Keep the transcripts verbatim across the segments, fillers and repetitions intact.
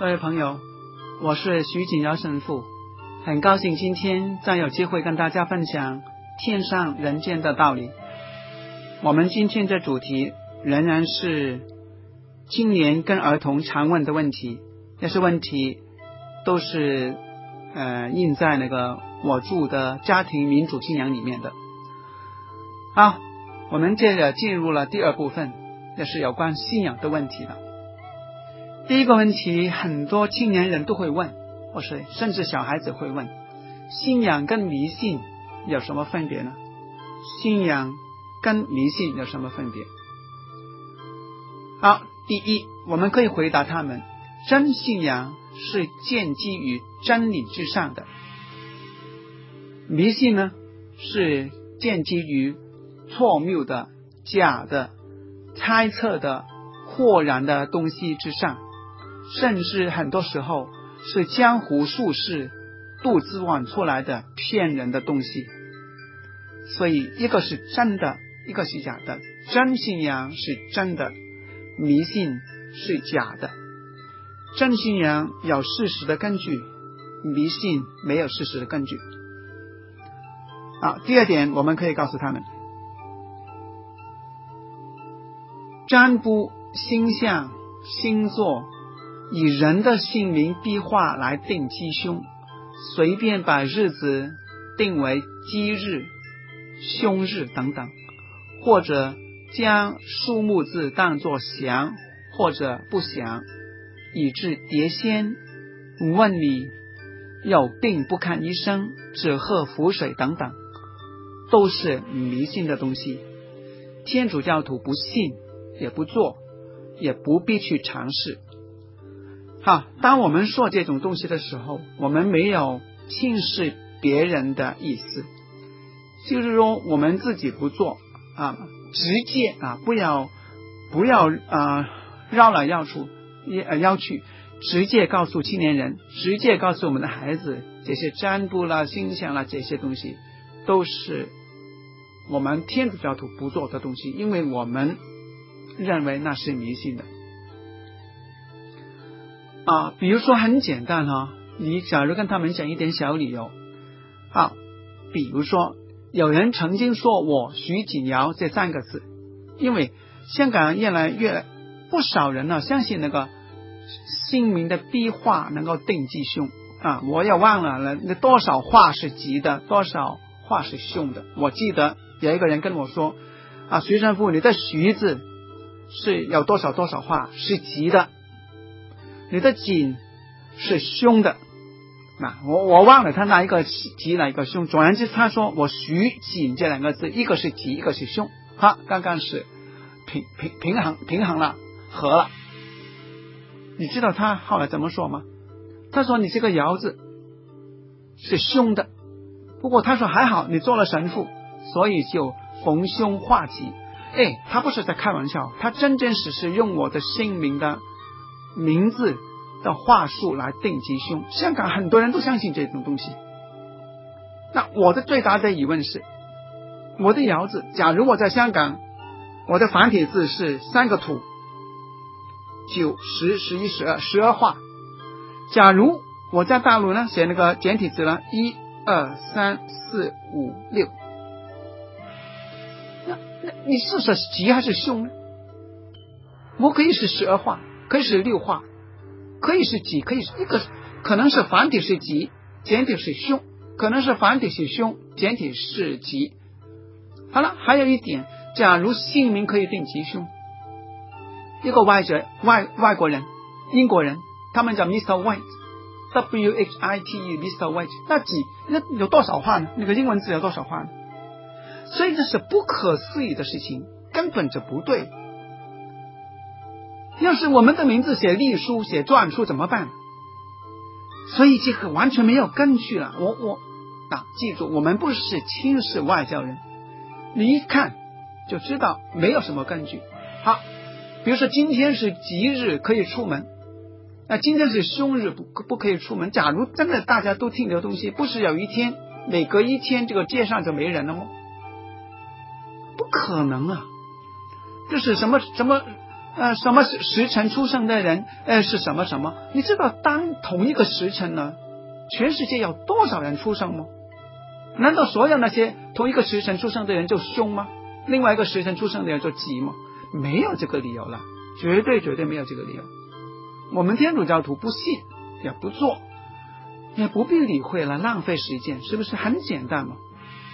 各位朋友，我是徐景尧神父，很高兴今天再有机会跟大家分享天上人间的道理。我们今天的主题仍然是青年跟儿童常问的问题，这些问题都是呃印在那个我住的家庭民主信仰里面的。好，我们接着进入了第二部分，这是有关信仰的问题了。第一个问题，很多青年人都会问，或是甚至小孩子会问，信仰跟迷信有什么分别呢？信仰跟迷信有什么分别？好，第一，我们可以回答他们，真信仰是建基于真理之上的，迷信呢是建基于错谬的、假的、猜测的、豁然的东西之上，甚至很多时候是江湖术士肚子玩出来的骗人的东西。所以一个是真的，一个是假的，真信仰是真的，迷信是假的。真信仰有事实的根据，迷信没有事实的根据。好，第二点，我们可以告诉他们，占卜、星象、星座以人的姓名笔画来定吉凶，随便把日子定为吉日、凶日等等，或者将数目字当作祥或者不祥，以致碟仙、问米、有病不看医生、只喝符水等等，都是迷信的东西。天主教徒不信也不做，也不必去尝试。好，当我们说这种东西的时候，我们没有轻视别人的意思，就是说我们自己不做啊，直接啊，不要不要啊绕来绕去呃绕去，直接告诉青年人，直接告诉我们的孩子，这些占卜啦、星象啦这些东西都是我们天主教徒不做的东西，因为我们认为那是迷信的啊。比如说很简单哈、啊，你假如跟他们讲一点小理由，好，比如说有人曾经说我徐景尧这三个字，因为香港越来越不少人呢、啊、相信那个姓名的笔画能够定吉凶啊，我也忘了那多少画是吉的，多少画是凶的。我记得有一个人跟我说啊，徐神父，你的徐字是有多少多少画是吉的，你的景是凶的。那我我忘了他哪一个吉哪一个凶，总而言之他说我徐景这两个字一个是吉一个是凶，好，刚刚是平平平衡平衡了，合了。你知道他后来怎么说吗？他说你这个尧字是凶的，不过他说还好你做了神父，所以就逢凶化吉。哎，他不是在开玩笑，他真真实实用我的姓名的名字的话术来定吉凶。香港很多人都相信这种东西。那我的最大的疑问是，我的爻字，假如我在香港，我的繁体字是三个土，九、十、十一、十二，十二画。假如我在大陆呢，写那个简体字呢，一、二、三、四、五、六。那那你是说吉还是凶呢？我可以是十二画，可以是六画，可以是吉，可以是一个，可能是繁体是吉，简体是凶，可能是繁体是凶，简体是吉。好了，还有一点，假如姓名可以定吉凶，一个外者外外国人，英国人，他们叫 Mister White，W H I T E Mister White， 那吉那有多少画呢？那个英文字有多少画呢？所以这是不可思议的事情，根本就不对。要是我们的名字写隶书写篆书怎么办？所以这个完全没有根据了。我我啊，记住，我们不是轻视外教人，你一看就知道没有什么根据。好，比如说今天是吉日可以出门，那今天是凶日不不可以出门。假如真的大家都听这个东西，不是有一天每隔一天这个街上就没人了吗？不可能啊！这是什么什么呃，什么时辰出生的人，呃，是什么什么？你知道当同一个时辰呢，全世界有多少人出生吗？难道所有那些同一个时辰出生的人就凶吗？另外一个时辰出生的人就急吗？没有这个理由了，绝对绝对没有这个理由。我们天主教徒不信，也不做，也不必理会了，浪费时间，是不是很简单吗？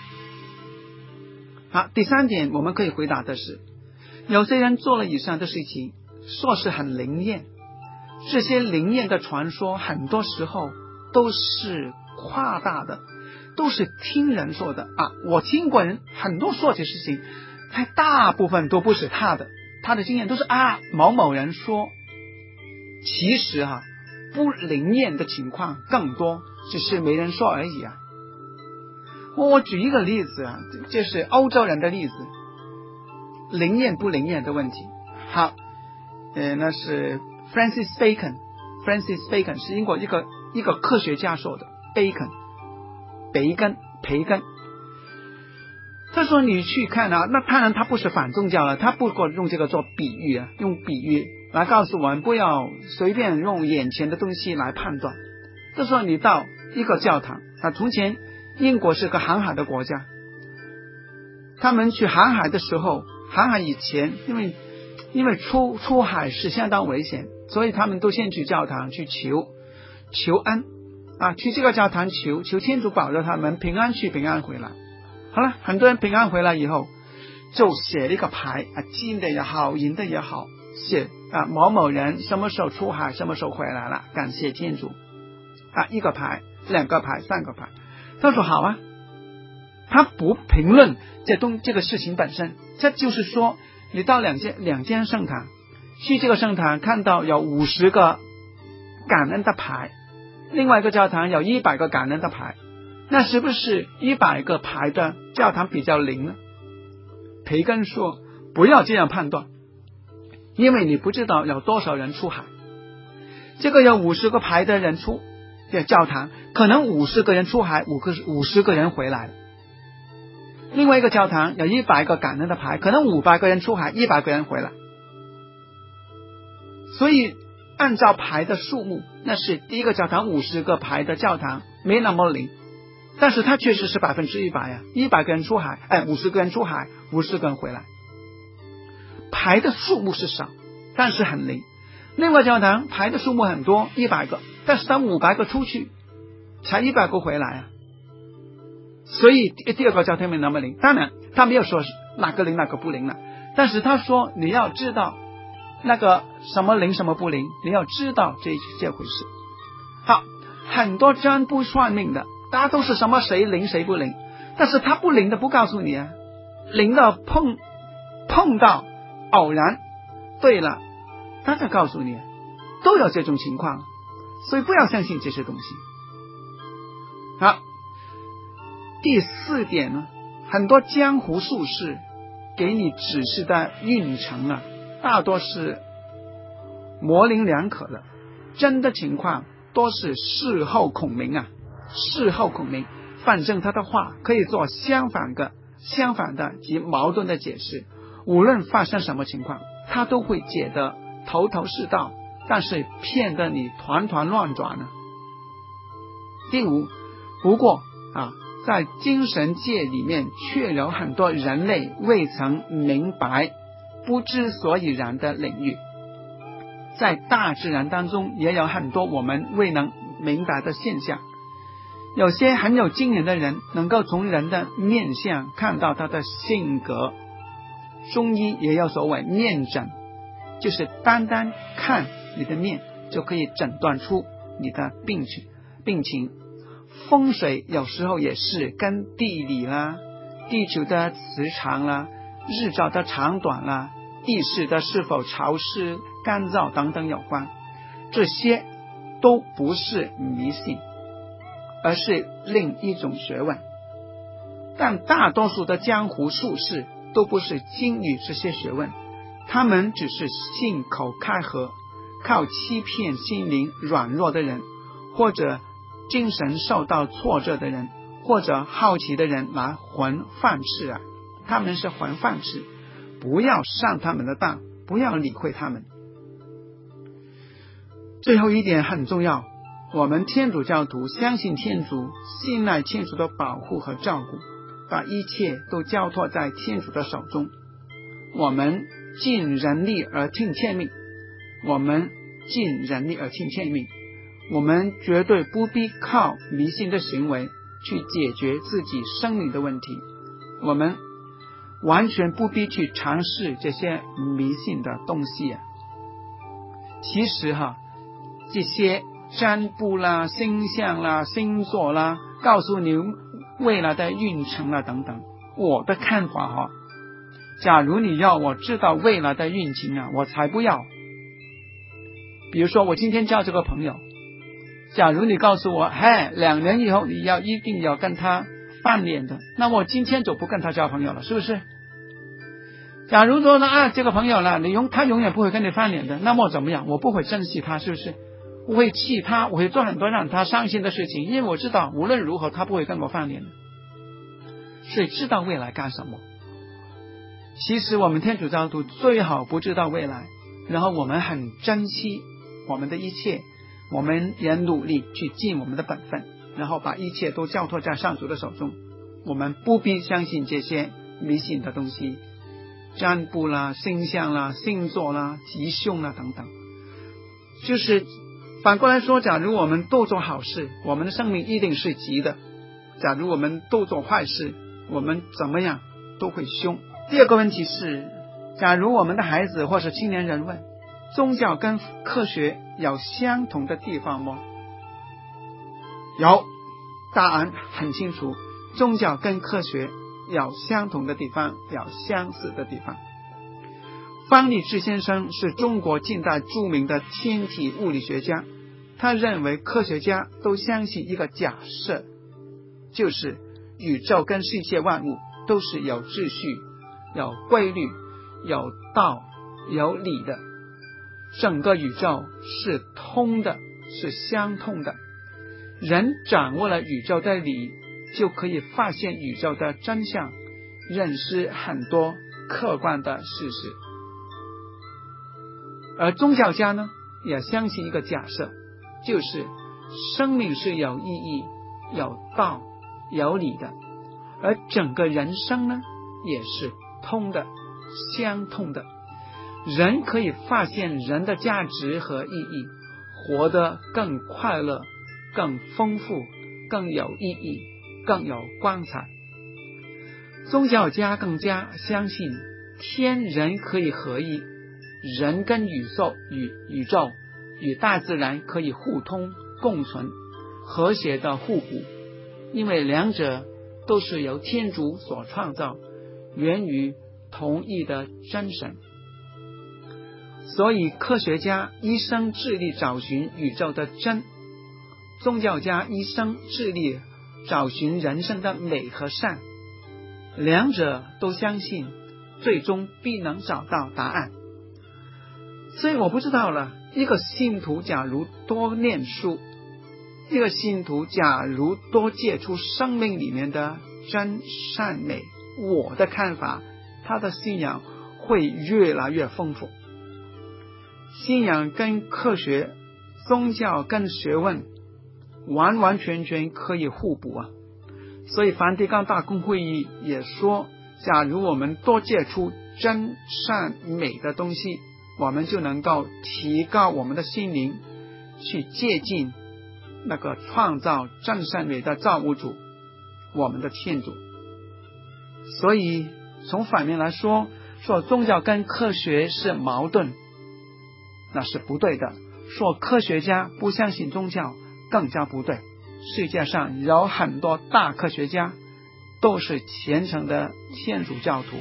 好，第三点我们可以回答的是，有些人做了以上的事情，说是很灵验，这些灵验的传说很多时候都是夸大的，都是听人说的啊。我听过人很多说这事情，他大部分都不是他的，他的经验都是啊某某人说，其实啊不灵验的情况更多，只是没人说而已啊。我举一个例子啊，这是欧洲人的例子，灵验不灵验的问题。好，呃，那是 Francis Bacon，Francis Bacon 是英国一个一个科学家说的 ，Bacon， 培根，培根。他说你去看啊，那当然他不是反宗教了，他不过用这个做比喻啊，用比喻来告诉我们不要随便用眼前的东西来判断。他说你到一个教堂啊，从前英国是个航海的国家，他们去航海的时候，航海以前因为因为出出海是相当危险，所以他们都先去教堂去求求安啊，去这个教堂求求天主保佑他们平安去平安回来。好了，很多人平安回来以后就写了一个牌啊，金的也好，银的也好，写啊某某人什么时候出海，什么时候回来了，感谢天主啊，一个牌，两个牌，三个牌。他说好啊，他不评论这东这个事情本身，这就是说你到两间两间圣堂，去这个圣堂看到有五十个感恩的牌，另外一个教堂有一百个感恩的牌，那是不是一百个牌的教堂比较灵呢？培根说不要这样判断，因为你不知道有多少人出海。这个有五十个牌的人出这教堂，可能五十个人出海，五个五十个人回来。另外一个教堂有一百个感恩的牌，可能五百个人出海，一百个人回来。所以按照牌的数目，那是第一个教堂五十个牌的教堂没那么灵，但是它确实是百分之一百呀，一百个人出海，哎，五十个人出海，五十个人回来。牌的数目是少，但是很灵。另外教堂牌的数目很多，一百个，但是他五百个出去，才一百个回来啊。所以第二个教堂没那么灵。当然他没有说哪个灵哪个不灵了，但是他说你要知道那个什么灵什么不灵，你要知道这这回事。好，很多占卜算命的大家都是什么谁灵谁不灵，但是他不灵的不告诉你啊，灵的碰碰到偶然对了他才告诉你，都有这种情况，所以不要相信这些东西。好，第四点呢，很多江湖术士给你指示的运程啊，大多是模棱两可的，真的情况多是事后孔明啊，事后孔明，反正他的话可以做相反的相反的及矛盾的解释，无论发生什么情况他都会解得头头是道，但是骗得你团团乱转呢。第五，不过啊，在精神界里面却有很多人类未曾明白不知所以然的领域，在大自然当中也有很多我们未能明白的现象。有些很有经验的人能够从人的面相看到他的性格，中医也有所谓面诊，就是单单看你的面就可以诊断出你的病情病情。风水有时候也是跟地理啦、地球的磁场啦、日照的长短啦、地势的是否潮湿干燥等等有关，这些都不是迷信，而是另一种学问。但大多数的江湖术士都不是精于这些学问，他们只是信口开河，靠欺骗心灵软弱的人，或者精神受到挫折的人，或者好奇的人来混饭吃啊，他们是混饭吃，不要上他们的当， 不要理会他们。最后一点很重要，我们天主教徒相信天主，信赖天主的保护和照顾，把一切都交托在天主的手中。我们尽人力而听天命，我们尽人力而听天命，我们绝对不必靠迷信的行为去解决自己生命的问题，我们完全不必去尝试这些迷信的东西啊。其实哈，这些占卜啦、星象啦、星座啦，告诉你未来的运程啦等等，我的看法哈，假如你要我知道未来的运程啊，我才不要。比如说我今天交这个朋友，假如你告诉我，嘿，两年以后你要一定要跟他翻脸的，那我今天就不跟他交朋友了，是不是？假如说呢啊，这个朋友呢，你永他永远不会跟你翻脸的，那么怎么样？我不会珍惜他，是不是？我会气他，我会做很多让他伤心的事情，因为我知道无论如何他不会跟我翻脸的。所以知道未来干什么？其实我们天主教徒最好不知道未来，然后我们很珍惜我们的一切，我们也努力去尽我们的本分，然后把一切都交托在上主的手中。我们不必相信这些迷信的东西，占卜啦、星象啦、星座啦、吉凶啦等等。就是反过来说，假如我们都做好事，我们的生命一定是吉的；假如我们都做坏事，我们怎么样都会凶。第二个问题是，假如我们的孩子或是青年人问，宗教跟科学有相同的地方吗？有，答案很清楚，宗教跟科学有相同的地方，有相似的地方。方励志先生是中国近代著名的天体物理学家，他认为科学家都相信一个假设，就是宇宙跟世界万物都是有秩序、有规律、有道、有理的，整个宇宙是通的，是相通的。人掌握了宇宙的理，就可以发现宇宙的真相，认识很多客观的事实。而宗教家呢，也相信一个假设，就是生命是有意义、有道、有理的，而整个人生呢，也是通的、相通的。人可以发现人的价值和意义，活得更快乐、更丰富、更有意义、更有光彩。宗教家更加相信天人可以合一，人跟宇宙与宇宙与大自然可以互通共存，和谐的互补，因为两者都是由天主所创造，源于同一的真神。所以科学家一生致力找寻宇宙的真，宗教家一生致力找寻人生的美和善，两者都相信最终必能找到答案。所以我不知道了，一个信徒假如多念书，一个信徒假如多接触生命里面的真善美，我的看法，他的信仰会越来越丰富。信仰跟科学，宗教跟学问完完全全可以互补啊！所以梵蒂冈大公会议也说，假如我们多接触真善美的东西，我们就能够提高我们的心灵，去接近那个创造真善美的造物主，我们的天主。所以从反面来说，说宗教跟科学是矛盾，那是不对的。说科学家不相信宗教更加不对。世界上有很多大科学家都是虔诚的天主教徒。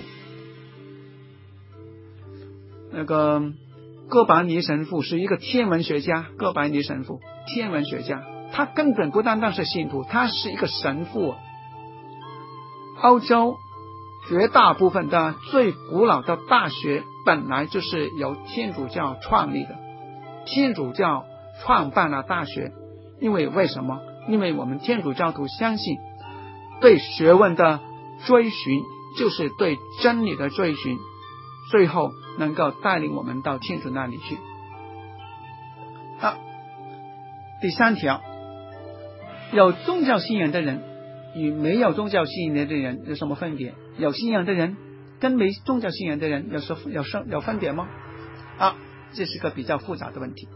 那个哥白尼神父是一个天文学家，哥白尼神父天文学家，他根本不单单是信徒，他是一个神父。欧洲绝大部分的最古老的大学本来就是由天主教创立的，天主教创办了大学，因为为什么？因为我们天主教徒相信，对学问的追寻就是对真理的追寻， 最后能够带领我们到天主那里去。好，第三条，有宗教信仰的人与没有宗教信仰的人有什么分别？有信仰的人跟没宗教信仰的人有什有什有分别吗？啊，这是个比较复杂的问题。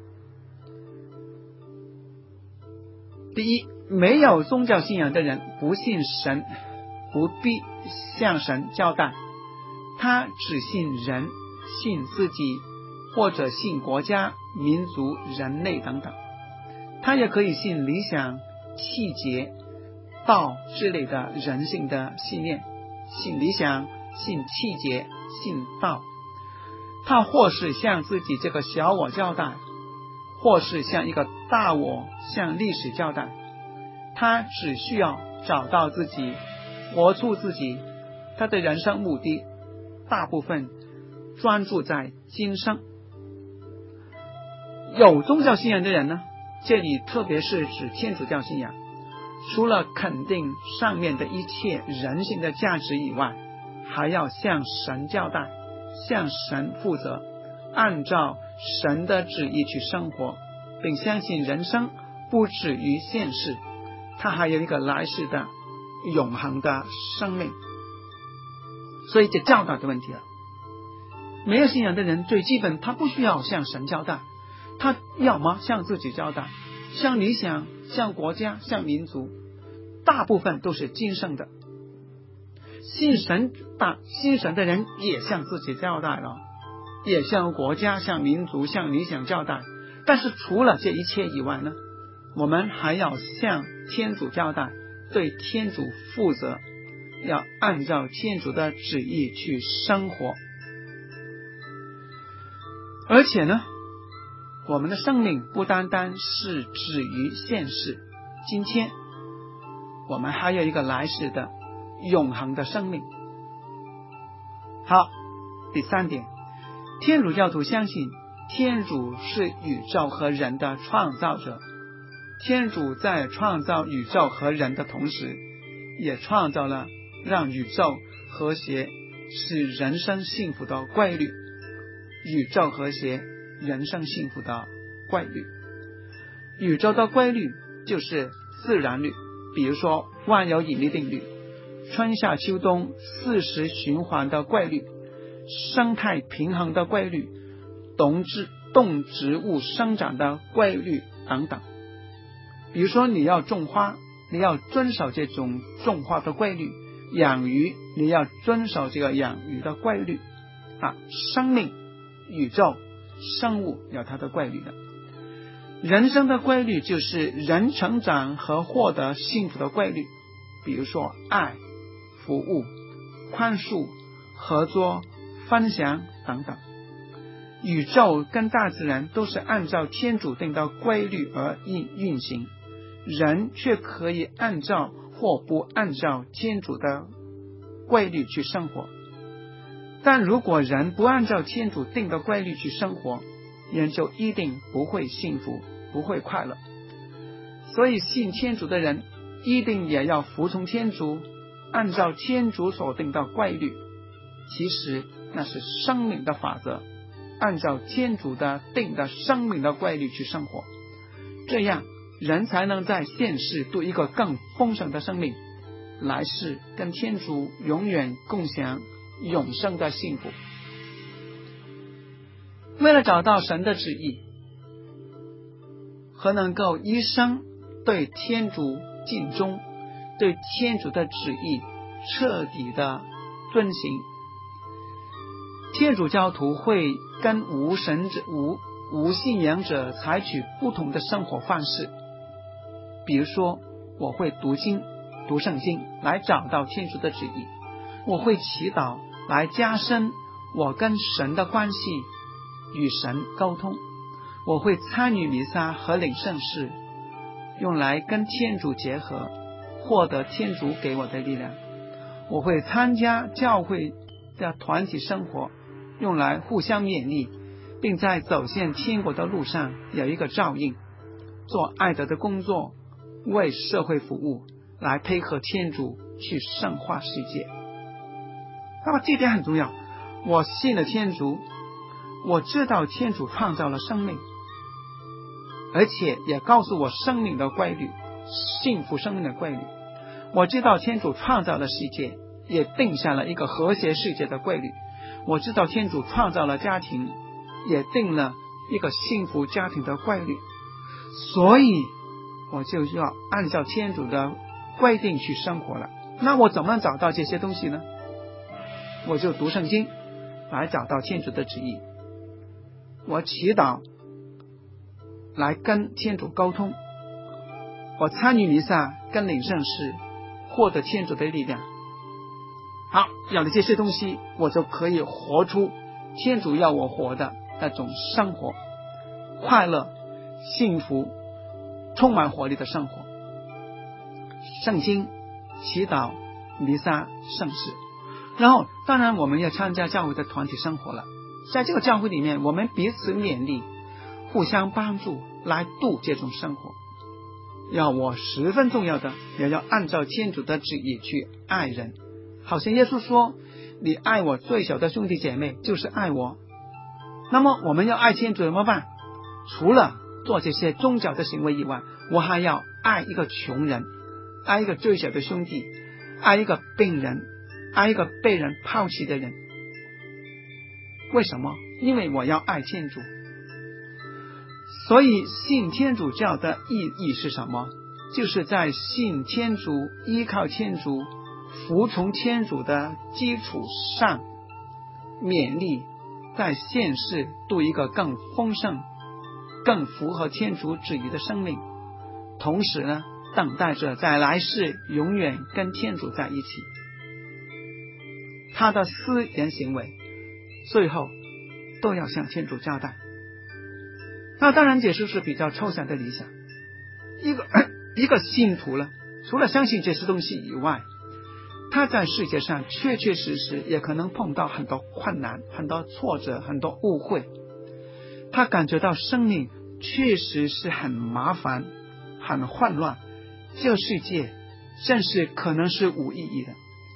第一，没有宗教信仰的人不信神，不必向神交代，他只信人，信自己，或者信国家、民族、人类等等。他也可以信理想、气节、道之类的人性的信念，信理想、信气节、信道。他或是向自己这个小我交代，或是向一个大我，向历史交代。他只需要找到自己，活出自己，他的人生目的大部分专注在今生。有宗教信仰的人呢，这里特别是指天主教信仰，除了肯定上面的一切人性的价值以外，还要向神交代，向神负责，按照神的旨意去生活，并相信人生不止于现世，它还有一个来世的永恒的生命。所以这教导的问题了。没有信仰的人最基本他不需要向神交代，他要么向自己交代，向理想、向国家、向民族，大部分都是今生的。信神大信神的人也向自己交代了，也向国家、向民族、向理想交代。但是除了这一切以外呢，我们还要向天主交代，对天主负责，要按照天主的旨意去生活。而且呢，我们的生命不单单是止于现世今天，我们还有一个来世的永恒的生命。好，第三点，天主教徒相信天主是宇宙和人的创造者，天主在创造宇宙和人的同时，也创造了让宇宙和谐、使人生幸福的规律。宇宙和谐，人生幸福的规律。宇宙的规律就是自然律，比如说万有引力定律、春夏秋冬四时循环的规律、生态平衡的规律、动植动植物生长的规律等等。比如说你要种花，你要遵守这种种花的规律；养鱼，你要遵守这个养鱼的规律啊。生命、宇宙、生物有它的规律的。人生的规律就是人成长和获得幸福的规律，比如说爱、服务、宽恕、合作、分享等等。宇宙跟大自然都是按照天主定的规律而运运行，人却可以按照或不按照天主的规律去生活。但如果人不按照天主定的规律去生活，人就一定不会幸福，不会快乐。所以信天主的人一定也要服从天主，按照天主所定的规律。其实那是生命的法则，按照天主的定的生命的规律去生活，这样人才能在现世度一个更丰盛的生命，来世跟天主永远共享永生的幸福。为了找到神的旨意和能够一生对天主尽忠，对天主的旨意彻底的遵行，天主教徒会跟无神者无无信仰者采取不同的生活方式。比如说，我会读经读圣经来找到天主的旨意，我会祈祷来加深我跟神的关系，与神沟通，我会参与弥撒和领圣事，用来跟天主结合，获得天主给我的力量。我会参加教会的团体生活，用来互相勉励，并在走向天国的路上有一个照应，做爱德的工作，为社会服务，来配合天主去圣化世界。那么这点很重要， 我信了天主，我知道天主创造了生命，而且也告诉我生命的规律，幸福生命的规律。我知道天主创造了世界，也定下了一个和谐世界的规律。我知道天主创造了家庭，也定了一个幸福家庭的规律。所以我就要按照天主的规定去生活了。那我怎么找到这些东西呢？我就读圣经来找到天主的旨意，我祈祷来跟天主沟通，我参与弥撒跟领圣事，获得天主的力量。好，有了这些东西，我就可以活出天主要我活的那种生活，快乐、幸福、充满活力的生活。圣经、祈祷、弥撒、圣事，然后当然我们要参加教会的团体生活了。在这个教会里面，我们彼此勉励，互相帮助，来度这种生活。要我十分重要的，也要按照天主的旨意去爱人。好像耶稣说，你爱我最小的兄弟姐妹就是爱我。那么我们要爱天主怎么办？除了做这些宗教的行为以外，我还要爱一个穷人，爱一个最小的兄弟，爱一个病人，爱一个被人抛弃的人。为什么？因为我要爱天主。所以信天主教的意义是什么？就是在信天主、依靠天主、服从天主的基础上，勉励在现世度一个更丰盛、更符合天主旨意的生命，同时呢，等待着在来世永远跟天主在一起。他的思言行为最后都要向天主交代。那当然这就是比较抽象的理想。一个一个信徒了，除了相信这些东西以外，他在世界上确确实实也可能碰到很多困难、很多挫折、很多误会。他感觉到生命确实是很麻烦、很混乱，这个世界甚至可能是无意义的。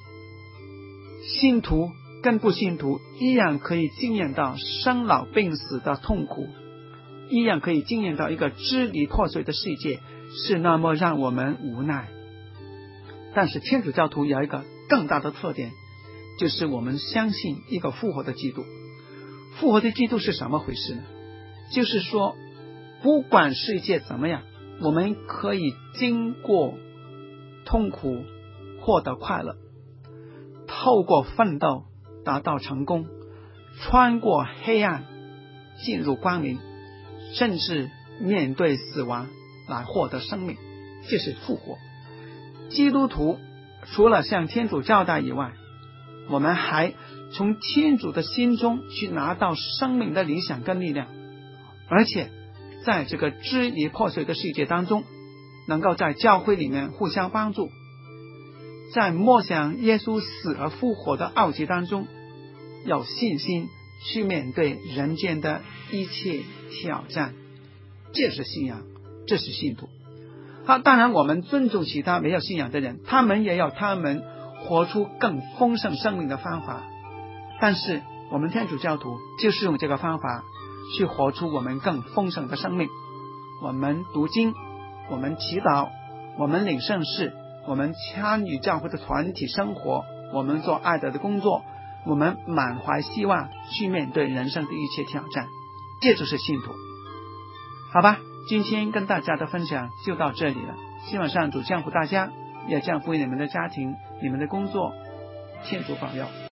信徒跟不信徒一样可以经验到生老病死的痛苦，一样可以经验到一个支离破碎的世界是那么让我们无奈。但是天主教徒有一个更大的特点，就是我们相信一个复活的基督。复活的基督是什么回事呢？就是说不管世界怎么样，我们可以经过痛苦获得快乐，透过奋斗达到成功，穿过黑暗进入光明，甚至面对死亡来获得生命。这是复活。基督徒除了向天主交代以外，我们还从天主的心中去拿到生命的理想跟力量，而且在这个支离破碎的世界当中，能够在教会里面互相帮助，在默想耶稣死而复活的奥迹当中，有信心去面对人间的一切挑战。这是信仰，这是信徒。好，当然我们尊重其他没有信仰的人，他们也有他们活出更丰盛生命的方法，但是我们天主教徒就是用这个方法去活出我们更丰盛的生命。我们读经，我们祈祷，我们领圣事，我们参与教会的团体生活，我们做爱德的工作，我们满怀希望去面对人生的一切挑战。这就是信徒。好吧，今天跟大家的分享就到这里了，希望上主降福大家，也降福你们的家庭，你们的工作，天主保佑。